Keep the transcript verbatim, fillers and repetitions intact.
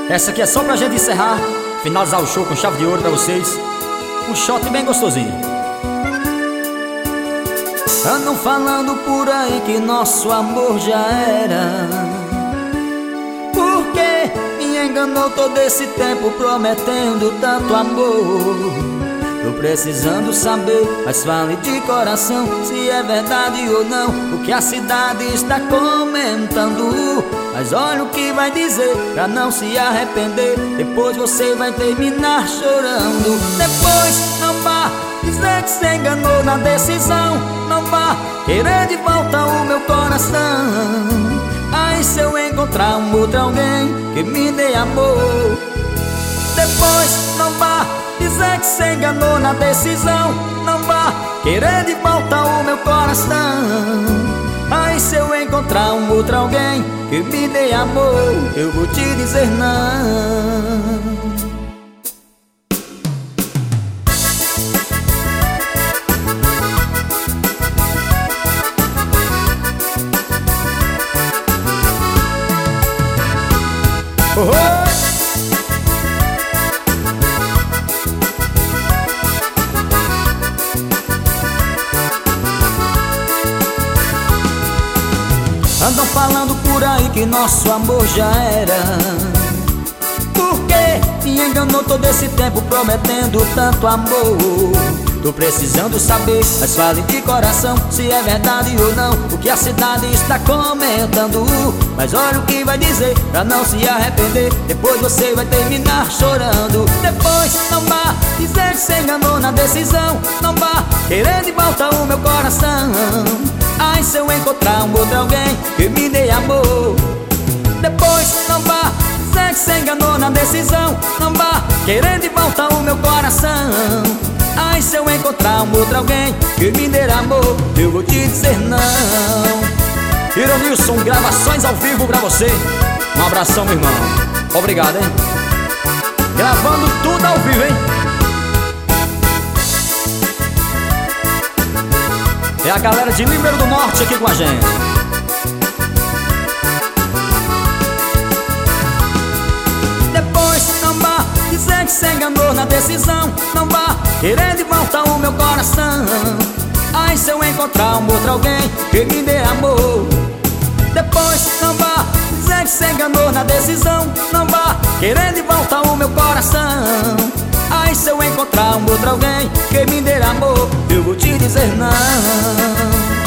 Essa aqui é só pra gente encerrar, finalizar o show com chave de ouro pra vocês. Um shot bem gostosinho. Andam falando por aí que nosso amor já era. Por que me enganou todo esse tempo prometendo tanto amor? Tô precisando saber, mas fale de coração, se é verdade ou não o que a cidade está comentando. Mas olha o que vai dizer pra não se arrepender, depois você vai terminar chorando. Depois não vá dizer que se enganou na decisão, não vá querer de volta o meu coração. Aí se eu encontrar um outro alguém que me dê amor, depois não vá dizer que se enganou na decisão, não vá querer de volta o meu coração. Aí se eu encontrar um outro alguém que me dê amor, eu vou te dizer não. Oh, oh. Andam falando por aí que nosso amor já era. Por que me enganou todo esse tempo prometendo tanto amor? Tô precisando saber, mas fale de coração, se é verdade ou não o que a cidade está comentando. Mas olha o que vai dizer pra não se arrepender, depois você vai terminar chorando. Depois não vá dizer que se enganou na decisão, não vá querer de volta o meu coração. Ai, se eu encontrar um outro alguém que me dê amor, depois não vá dizer que se enganou na decisão, não vá querer de volta o meu coração. Ai, se eu encontrar um outro alguém que me dê amor, eu vou te dizer não. Ironilson, gravações ao vivo pra você. Um abração, meu irmão. Obrigado, hein? Gravando tudo ao vivo, hein? É a galera de Líbero do Norte aqui com a gente. Depois não vá dizer que se enganou na decisão, não vá querer de volta o meu coração. Ai, se eu encontrar um outro alguém que me dê amor, depois não vá dizer que se enganou na decisão, não vá querer de volta o meu coração. Ai, se eu encontrar um outro alguém que me dê amor, eu vou te dizer não.